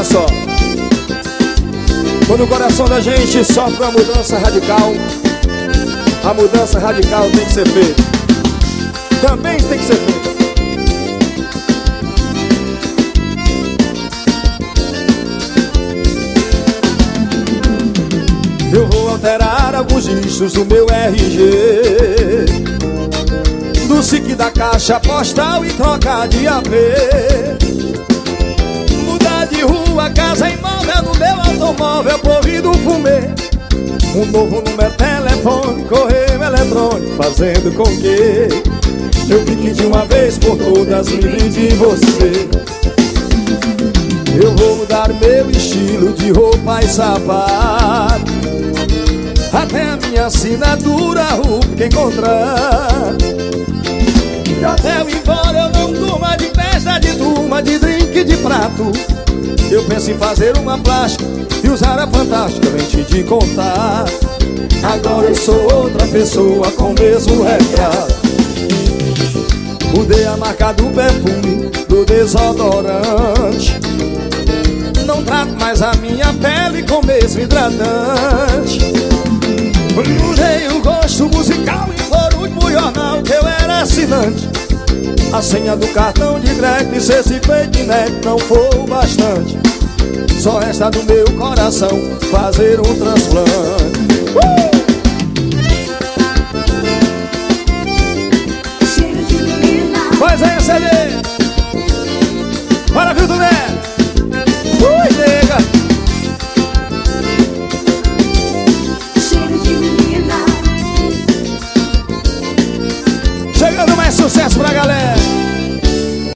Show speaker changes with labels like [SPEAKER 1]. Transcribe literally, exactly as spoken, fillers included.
[SPEAKER 1] Olha só, quando o coração da gente sofre uma mudança radical, a mudança radical tem que ser feita. Também tem que ser feita. Eu vou alterar alguns dígitos do meu R G, do S I C da caixa postal e trocar de A P, mudar de rua, casa imóvel, no meu automóvel proibido fumê, um novo número telefone, correio eletrônico, fazendo com que eu fique de uma vez por todas livre de você. Eu vou mudar meu estilo de roupa e sapato, até a minha assinatura rúbrica encontrar. E até eu ir embora eu não durma de festa, de turma, de drink, de prato. Eu penso em fazer uma plástica e usar a fantástica lente de contar. Agora eu sou outra pessoa com o mesmo retrato. Mudei a marca do perfume, do desodorante. Não trato mais a minha pele com o mesmo hidratante. Mudei o gosto musical e por último jornal que eu era assinante. A senha do cartão de crédito e se esse fake net não for o bastante, só resta do meu coração fazer um transplante. uh! Pois é, C D.